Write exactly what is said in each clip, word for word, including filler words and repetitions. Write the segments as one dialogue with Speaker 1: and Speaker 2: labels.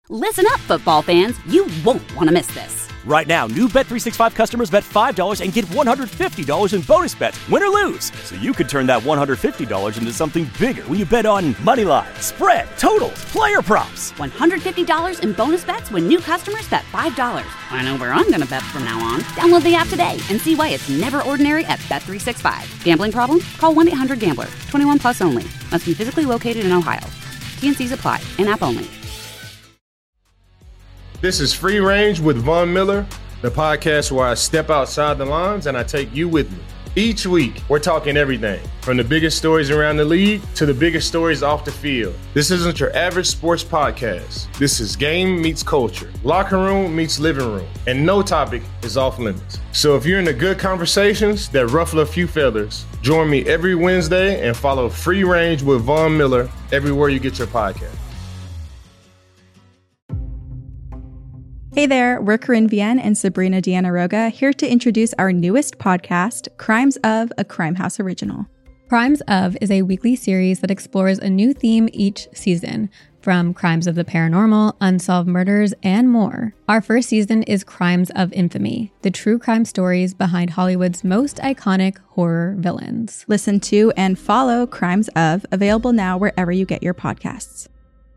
Speaker 1: Listen up, football fans. You won't want to miss this.
Speaker 2: Right now, new Bet three sixty-five customers bet five dollars and get one hundred fifty dollars in bonus bets, win or lose. So you could turn that one hundred fifty dollars into something bigger when you bet on money line, spread, totals, player props.
Speaker 1: one hundred fifty dollars in bonus bets when new customers bet five dollars. I know where I'm going to bet from now on. Download the app today and see why it's never ordinary at Bet three sixty-five. Gambling problem? Call one eight hundred gambler. twenty-one plus only. Must be physically located in Ohio. T N Cs apply. In-app only.
Speaker 3: This is Free Range with Von Miller, the podcast where I step outside the lines and I take you with me. Each week, we're talking everything from the biggest stories around the league to the biggest stories off the field. This isn't your average sports podcast. This is game meets culture, locker room meets living room, and no topic is off limits. So if you're into good conversations that ruffle a few feathers, join me every Wednesday and follow Free Range with Von Miller everywhere you get your podcast.
Speaker 4: Hey there, we're Corinne Vienne and Sabrina Diana-Roga here to introduce our newest podcast, Crimes of, a Crime House original.
Speaker 5: Crimes of is a weekly series that explores a new theme each season, from crimes of the paranormal, unsolved murders, and more. Our first season is Crimes of Infamy, the true crime stories behind Hollywood's most iconic horror villains.
Speaker 4: Listen to and follow Crimes of, available now wherever you get your podcasts.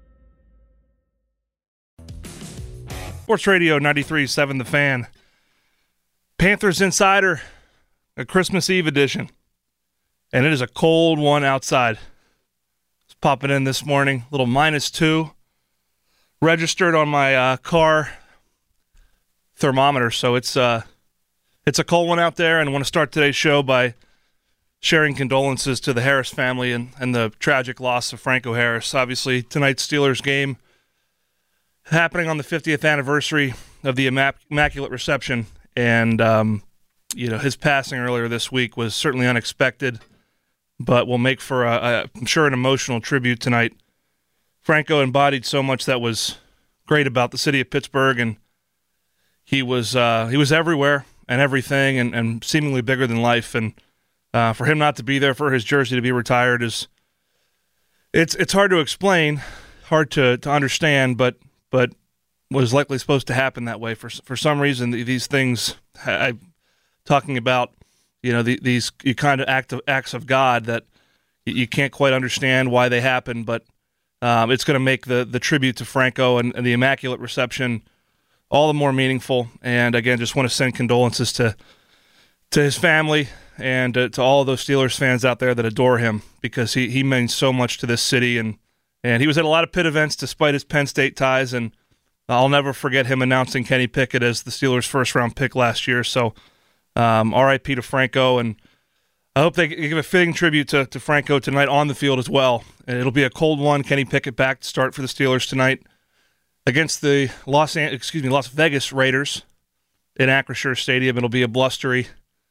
Speaker 6: Sports Radio ninety-three point seven The Fan. Panthers Insider, a Christmas Eve edition. And it is a cold one outside. It's popping in this morning, little minus two. Registered on my uh, car thermometer, so it's uh, it's a cold one out there. And I want to start today's show by sharing condolences to the Harris family and, and the tragic loss of Franco Harris. Obviously, tonight's Steelers game happening on the fiftieth anniversary of the Immaculate Reception, and um, you know, his passing earlier this week was certainly unexpected, but will make for, a, a, I'm sure, an emotional tribute tonight. Franco embodied so much that was great about the city of Pittsburgh, and he was uh, he was everywhere and everything, and, and seemingly bigger than life. And uh, for him not to be there, for his jersey to be retired, is it's it's hard to explain, hard to to understand, but. but was likely supposed to happen that way. For for some reason, these things, I, talking about, you know, the, these you kind of act of, acts of God that you can't quite understand why they happen, but um, it's going to make the, the tribute to Franco and, and the Immaculate Reception all the more meaningful. And again, just want to send condolences to to his family and uh, to all of those Steelers fans out there that adore him, because he, he means so much to this city. And And he was at a lot of Pitt events despite his Penn State ties, and I'll never forget him announcing Kenny Pickett as the Steelers' first-round pick last year. So um, R I P to Franco, and I hope they give a fitting tribute to, to Franco tonight on the field as well. And it'll be a cold one. Kenny Pickett back to start for the Steelers tonight against the Los An- excuse me Las Vegas Raiders in Acrisure Stadium. It'll be a blustery,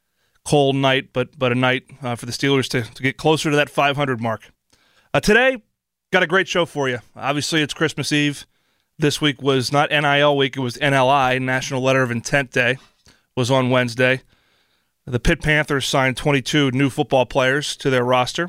Speaker 6: cold night, but but a night uh, for the Steelers to, to get closer to that five hundred mark. Uh, today, got a great show for you. Obviously, it's Christmas Eve. This week was not N I L week. It was N L I, National Letter of Intent Day, was on Wednesday. The Pitt Panthers signed twenty-two new football players to their roster.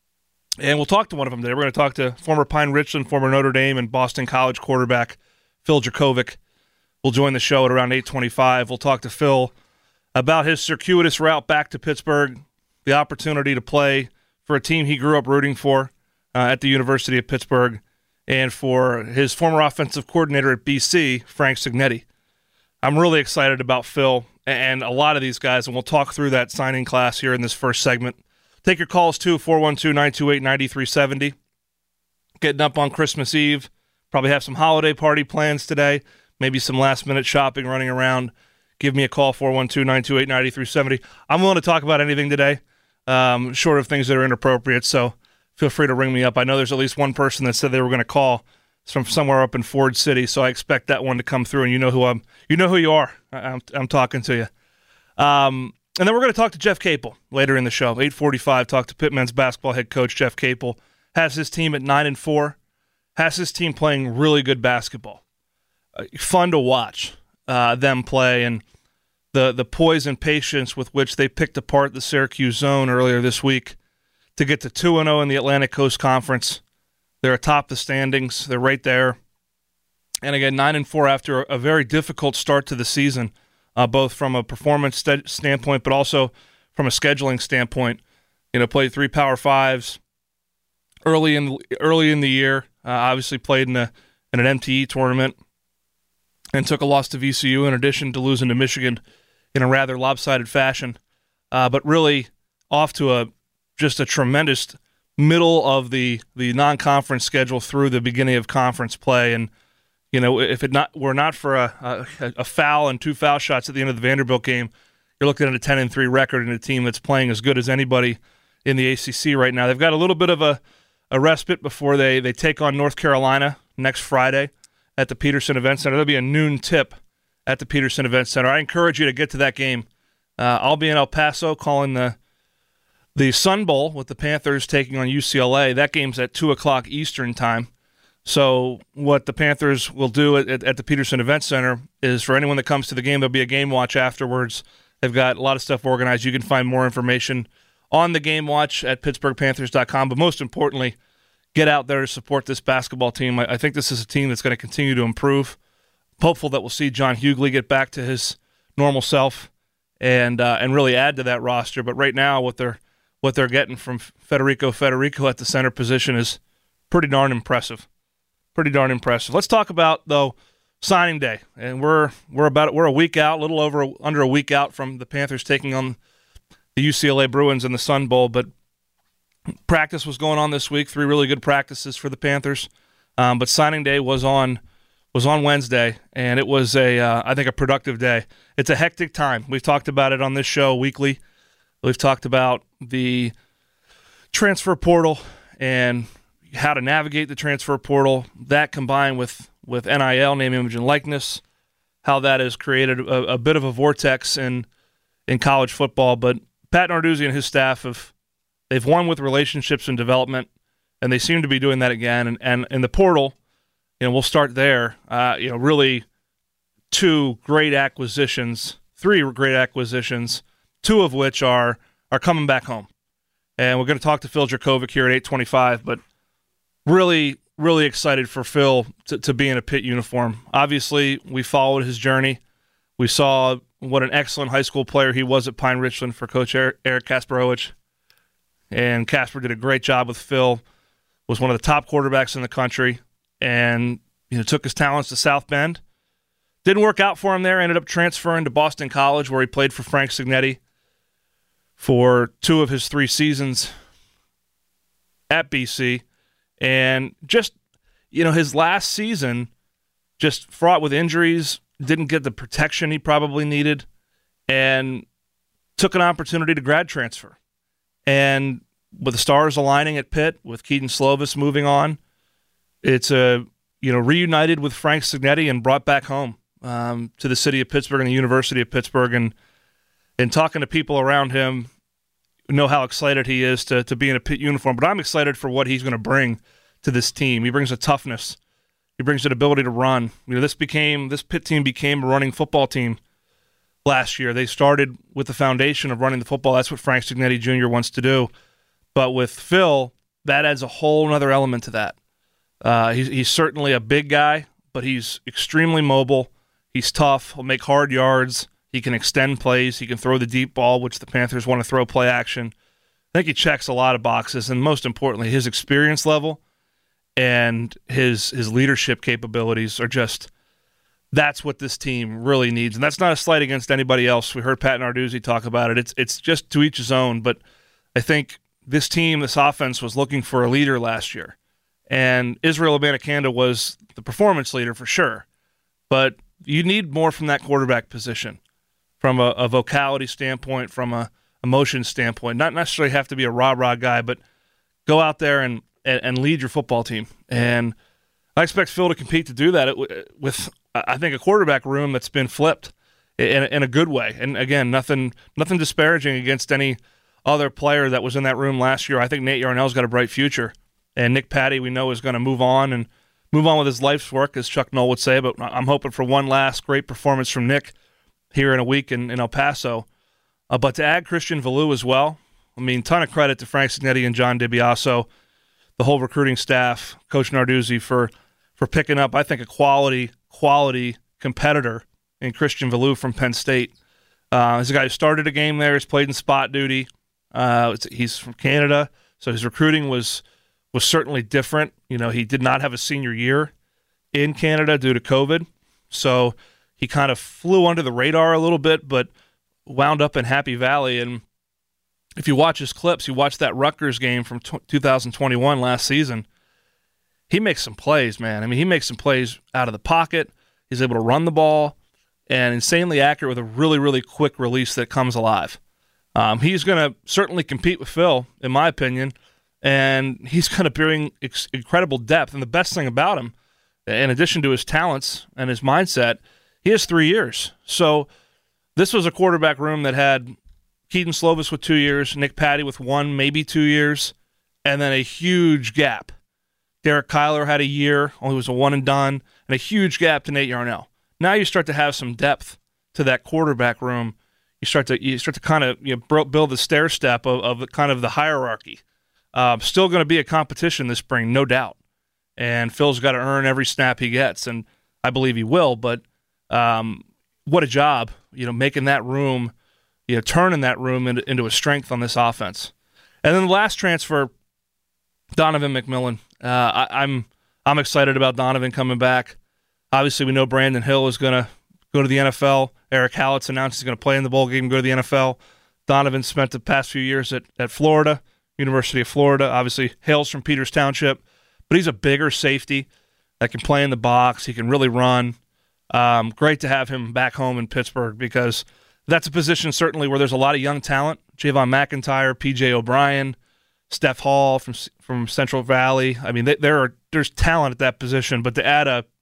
Speaker 6: And we'll talk to one of them today. We're going to talk to former Pine Richland, former Notre Dame, and Boston College quarterback Phil Jurkovec. We'll join the show at around eight twenty-five. We'll talk to Phil about his circuitous route back to Pittsburgh, the opportunity to play for a team he grew up rooting for uh, at the University of Pittsburgh, and for his former offensive coordinator at B C, Frank Cignetti. I'm really excited about Phil and a lot of these guys, and we'll talk through that signing class here in this first segment. Take your calls, too, four one two, nine two eight, nine three seven zero. Getting up on Christmas Eve. Probably have some holiday party plans today. Maybe some last-minute shopping running around. Give me a call, four one two, nine two eight, nine three seven zero. I'm willing to talk about anything today, um, short of things that are inappropriate, so feel free to ring me up. I know there's at least one person that said they were going to call. It's from somewhere up in Ford City, so I expect that one to come through, and you know who I'm. You know who you are. I'm, I'm talking to you. Um, and then we're going to talk to Jeff Capel later in the show. eight forty-five, talk to Pitt men's basketball head coach Jeff Capel. Has his team at nine and four. Has his team playing really good basketball. Uh, fun to watch uh, them play, and the the poise and patience with which they picked apart the Syracuse zone earlier this week to get to two and oh in the Atlantic Coast Conference. They're atop the standings. They're right there. And again, nine and four after a very difficult start to the season, uh, both from a performance st- standpoint, but also from a scheduling standpoint. You know, played three Power Fives early in early in the year. Uh, obviously, played in a in an M T E tournament, and took a loss to V C U in addition to losing to Michigan in a rather lopsided fashion. Uh, but really, off to a just a tremendous middle of the the non-conference schedule through the beginning of conference play. And you know, if it not were not for a, a, a foul and two foul shots at the end of the Vanderbilt game, you're looking at a ten and three record and a team that's playing as good as anybody in the A C C right now. They've got a little bit of a, a respite before they, they take on North Carolina next Friday at the Peterson Event Center. There'll be a noon tip at the Peterson Event Center. I encourage you to get to that game. Uh, I'll be in El Paso calling the the Sun Bowl with the Panthers taking on U C L A. That game's at two o'clock Eastern time. So what the Panthers will do at, at, at the Peterson Event Center is for anyone that comes to the game, there'll be a game watch afterwards. They've got a lot of stuff organized. You can find more information on the game watch at pittsburgh panthers dot com. But most importantly, get out there to support this basketball team. I, I think this is a team that's going to continue to improve. Hopeful that we'll see John Hughley get back to his normal self and uh, and really add to that roster. But right now, what they're what they're getting from Federico Federico at the center position is pretty darn impressive. Pretty darn impressive. Let's talk about, though, signing day. And we're we're about we're a week out, a little over under a week out from the Panthers taking on the U C L A Bruins in the Sun Bowl. But practice was going on this week. Three really good practices for the Panthers. Um, but signing day was on was on Wednesday, and it was a uh, I think a productive day. It's a hectic time. We've talked about it on this show weekly. We've talked about the transfer portal and how to navigate the transfer portal. That combined with with N I L, name, image, and likeness, how that has created a, a bit of a vortex in in college football. But Pat Narduzzi and his staff have they've won with relationships and development, and they seem to be doing that again. And and in the portal, you know, we'll start there. Uh, you know, really two great acquisitions, three great acquisitions, two of which are are coming back home. And we're going to talk to Phil Jurkovec here at eight twenty-five, but really, really excited for Phil to, to be in a Pitt uniform. Obviously, we followed his journey. We saw what an excellent high school player he was at Pine Richland for Coach Eric Kasperowicz. And Kasper did a great job with Phil, was one of the top quarterbacks in the country, and you know took his talents to South Bend. Didn't work out for him there, ended up transferring to Boston College, where he played for Frank Cignetti for two of his three seasons at B C. And just, you know, his last season, just fraught with injuries, didn't get the protection he probably needed, and took an opportunity to grad transfer. And with the stars aligning at Pitt, with Keaton Slovis moving on, it's a, you know, reunited with Frank Cignetti and brought back home um, to the city of Pittsburgh and the University of Pittsburgh. And, and talking to people around him, know how excited he is to to be in a Pitt uniform. But I'm excited for what he's going to bring to this team. He brings a toughness. He brings an ability to run. You know, this became this Pitt team became a running football team last year. They started with the foundation of running the football. That's what Frank Cignetti Junior wants to do. But with Phil, that adds a whole other element to that. Uh, he's, he's certainly a big guy, but he's extremely mobile. He's tough. He'll make hard yards. He can extend plays. He can throw the deep ball, which the Panthers want to throw play action. I think he checks a lot of boxes, and most importantly, his experience level and his his leadership capabilities are just – that's what this team really needs. And that's not a slight against anybody else. We heard Pat Narduzzi talk about it. It's it's just to each his own. But I think this team, this offense, was looking for a leader last year. And Israel Abanikanda was the performance leader for sure. But you need more from that quarterback position, from a, a vocality standpoint, from a emotion standpoint. Not necessarily have to be a rah-rah guy, but go out there and, and, and lead your football team. And I expect Phil to compete to do that with, I think, a quarterback room that's been flipped in, in a good way. And, again, nothing nothing disparaging against any other player that was in that room last year. I think Nate Yarnell's got a bright future. And Nick Patty, we know, is going to move on and move on with his life's work, as Chuck Noll would say. But I'm hoping for one last great performance from Nick here in a week in, in El Paso. Uh, but to add Christian Valu as well, I mean, ton of credit to Frank Cignetti and John DiBiaso, the whole recruiting staff, Coach Narduzzi, for for picking up, I think, a quality, quality competitor in Christian Veilleux from Penn State. Uh, he's a guy who started a game there. He's played in spot duty. Uh, he's from Canada, so his recruiting was was certainly different. You know, he did not have a senior year in Canada due to COVID, so he kind of flew under the radar a little bit, but wound up in Happy Valley. And if you watch his clips, you watch that Rutgers game from t- two thousand twenty-one last season, he makes some plays, man. I mean, he makes some plays out of the pocket. He's able to run the ball and insanely accurate with a really, really quick release that comes alive. Um, he's going to certainly compete with Phil, in my opinion, and he's going to bring ex- incredible depth. And the best thing about him, in addition to his talents and his mindset, he has three years. So this was a quarterback room that had Keaton Slovis with two years, Nick Patty with one, maybe two years, and then a huge gap. Derek Kyler had a year, only was a one and done, and a huge gap to Nate Yarnell. Now you start to have some depth to that quarterback room. You start to you start to kind of you know, build the stair step of, of kind of the hierarchy. Uh, still going to be a competition this spring, no doubt. And Phil's got to earn every snap he gets, and I believe he will. But um, what a job, you know, making that room, you know, turning that room into, into a strength on this offense. And then the last transfer, Donovan McMillan. Uh, I, I'm I'm excited about Donovan coming back. Obviously, we know Brandon Hill is going to go to the N F L. Eric Hallett's announced he's going to play in the bowl game and go to the N F L. Donovan spent the past few years at, at Florida, University of Florida. Obviously, hails from Peters Township, but he's a bigger safety that can play in the box. He can really run. Um, great to have him back home in Pittsburgh because that's a position certainly where there's a lot of young talent. Javon McIntyre, P J O'Brien, Steph Hall from from Central Valley. I mean, they, there are there's talent at that position, but to add a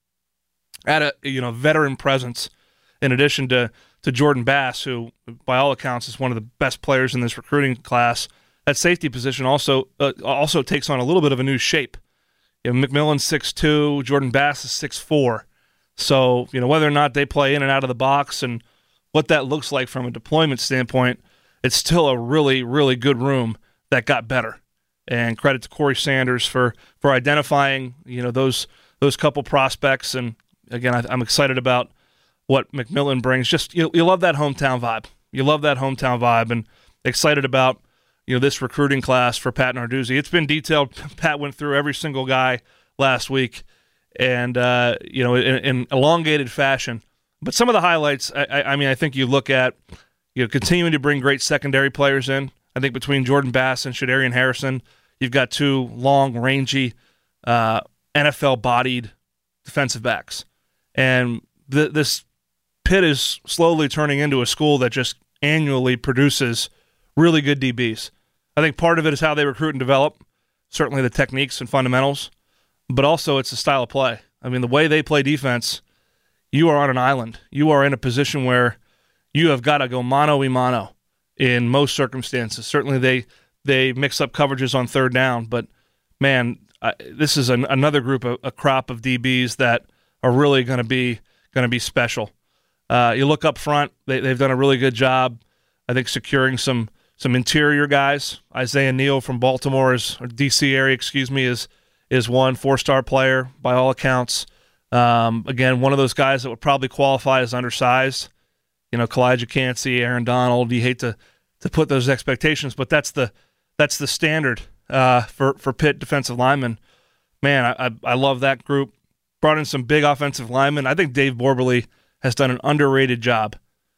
Speaker 6: add a you know veteran presence in addition to to Jordan Bass, who by all accounts is one of the best players in this recruiting class, that safety position also uh, also takes on a little bit of a new shape. You know, McMillan's six two, Jordan Bass is six four. So, you know, whether or not they play in and out of the box and what that looks like from a deployment standpoint, it's still a really, really good room that got better. And credit to Corey Sanders for for identifying, you know, those those couple prospects. And again, I, I'm excited about what McMillan brings. Just you, you love that hometown vibe. You love that hometown vibe, and excited about you know this recruiting class for Pat Narduzzi. It's been detailed. Pat went through every single guy last week, and uh, you know in, in elongated fashion. But some of the highlights, I, I mean, I think you look at you know continuing to bring great secondary players in. I think between Jordan Bass and Shadarian Harrison, you've got two long, rangy, uh, N F L-bodied defensive backs. And th- this Pitt is slowly turning into a school that just annually produces really good D Bs. I think part of it is how they recruit and develop, certainly the techniques and fundamentals, but also it's the style of play. I mean, the way they play defense, you are on an island. You are in a position where you have got to go mano-a-mano in most circumstances. Certainly they they mix up coverages on third down, but man, I, this is an, another group, of, a crop of D Bs that are really going to be going to be special. Uh, you look up front; they, they've done a really good job, I think, securing some some interior guys. Isaiah Neal from Baltimore is or D C area, excuse me, is is one four-star player by all accounts. Um, again, one of those guys that would probably qualify as undersized. You know, Kalijah Cansey, Aaron Donald. You hate to, to put those expectations, but that's the that's the standard uh, for for Pitt defensive linemen. Man, I, I I love that group. Brought in some big offensive linemen. I think Dave Borberly has done an underrated job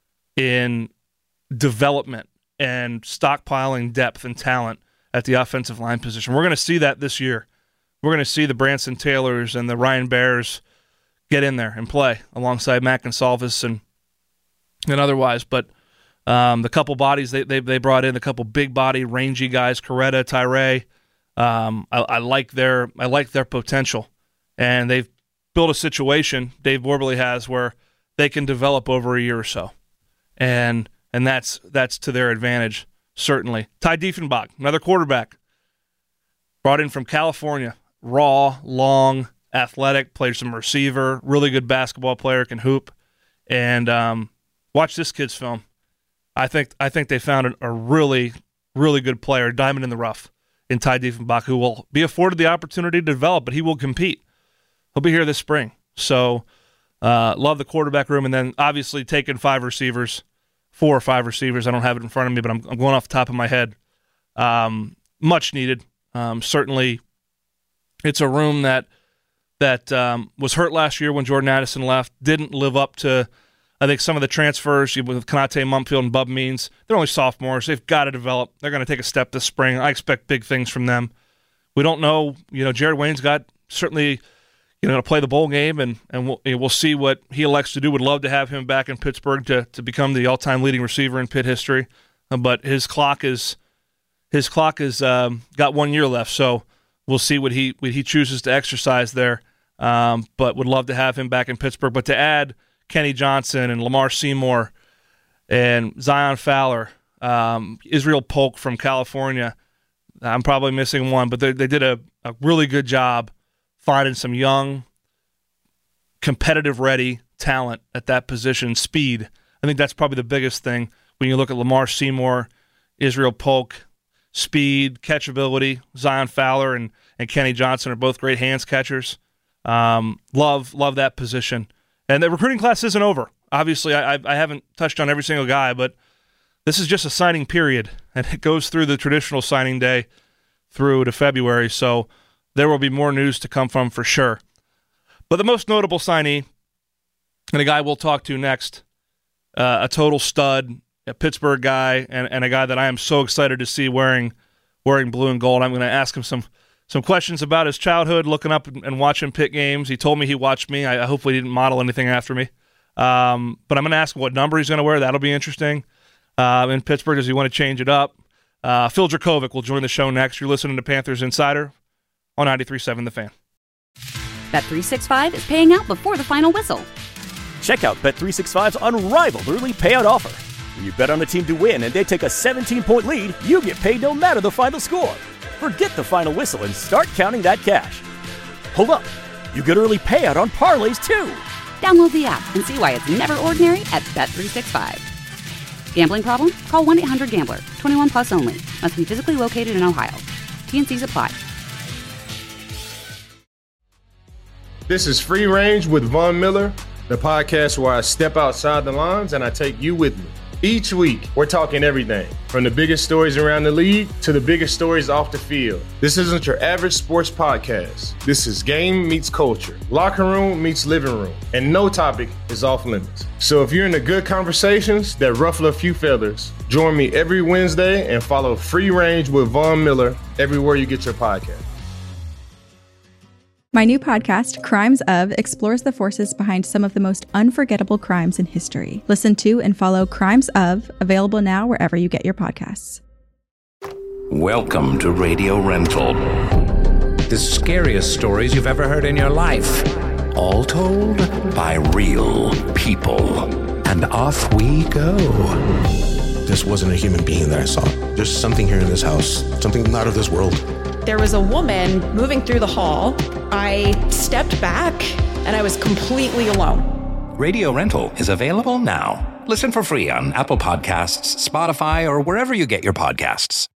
Speaker 6: in development and stockpiling depth and talent at the offensive line position. We're going to see that this year. We're going to see the Branson Taylors and the Ryan Bears get in there and play alongside Mac Gonsalves and and otherwise. But um, the couple bodies they, they they brought in, the couple big body, rangy guys, Coretta, Tyree, um, I, I like their I like their potential, and they've built a situation Dave Borberly has where they can develop over a year or so, and and that's that's to their advantage certainly. Ty Diefenbach, another quarterback, brought in from California, raw, long, athletic, played some receiver, really good basketball player, can hoop, and um, watch this kid's film. I think I think they found a, a really, really good player, diamond in the rough, in Ty Diefenbach, who will be afforded the opportunity to develop, but he will compete. he'll be here this spring. So uh, love the quarterback room. And then obviously taking five receivers, four or five receivers. I don't have it in front of me, but I'm, I'm going off the top of my head. Um, much needed. Um, certainly it's a room that that um, was hurt last year when Jordan Addison left, didn't live up to, I think, some of the transfers with Konate Mumpfield and Bub Means. They're only sophomores. They've got to develop. They're going to take a step this spring. I expect big things from them. We don't know. You know, Jared Wayne's got certainly, you know, going to play the bowl game, and, and we'll, we'll see what he elects to do. Would love to have him back in Pittsburgh to, to become the all-time leading receiver in Pitt history. Uh, but his clock is his clock is um, got one year left, so we'll see what he what he chooses to exercise there. Um, but would love to have him back in Pittsburgh. But to add Kenny Johnson and Lamar Seymour and Zion Fowler, um, Israel Polk from California, I'm probably missing one, but they, they did a, a really good job finding some young, competitive-ready talent at that position. Speed, I think that's probably the biggest thing when you look at Lamar Seymour, Israel Polk. Speed, catchability. Zion Fowler and, and Kenny Johnson are both great hands catchers. Um, love love that position. And the recruiting class isn't over. Obviously, I, I haven't touched on every single guy, but this is just a signing period, and it goes through the traditional signing day through to February, so there will be more news to come from for sure. But the most notable signee, and a guy we'll talk to next, uh, a total stud, a Pittsburgh guy, and, and a guy that I am so excited to see wearing wearing blue and gold. I'm going to ask him some some questions about his childhood, looking up and, and watching Pitt games. He told me he watched me. I, I hopefully he didn't model anything after me. Um, but I'm going to ask him what number he's going to wear. That'll be interesting. Uh, in Pittsburgh, does he want to change it up? Uh, Phil Dracovic will join the show next. You're listening to Panthers Insider on ninety-three point seven The Fan.
Speaker 1: Bet three sixty-five is paying out before the final whistle.
Speaker 2: Check out Bet three sixty-five's unrivaled early payout offer. When you bet on a team to win and they take a seventeen-point lead, you get paid no matter the final score. Forget the final whistle and start counting that cash. Hold up. You get early payout on parlays, too.
Speaker 1: Download the app and see why it's never ordinary at Bet three sixty-five. Gambling problem? Call one eight hundred gambler. twenty-one plus only. Must be physically located in Ohio. T N Cs apply.
Speaker 3: This is Free Range with Von Miller, the podcast where I step outside the lines and I take you with me. Each week, we're talking everything from the biggest stories around the league to the biggest stories off the field. This isn't your average sports podcast. This is game meets culture, locker room meets living room, and no topic is off limits. So if you're into good conversations that ruffle a few feathers, join me every Wednesday and follow Free Range with Von Miller everywhere you get your podcast.
Speaker 4: My new podcast, Crimes Of, explores the forces behind some of the most unforgettable crimes in history. Listen to and follow Crimes Of, available now wherever you get your podcasts.
Speaker 7: Welcome to Radio Rental. The scariest stories you've ever heard in your life. All told by real people. And off we go.
Speaker 8: This wasn't a human being that I saw. There's something here in this house, something not of this world.
Speaker 9: There was a woman moving through the hall. I stepped back and I was completely alone.
Speaker 7: Radio Rental is available now. Listen for free on Apple Podcasts, Spotify, or wherever you get your podcasts.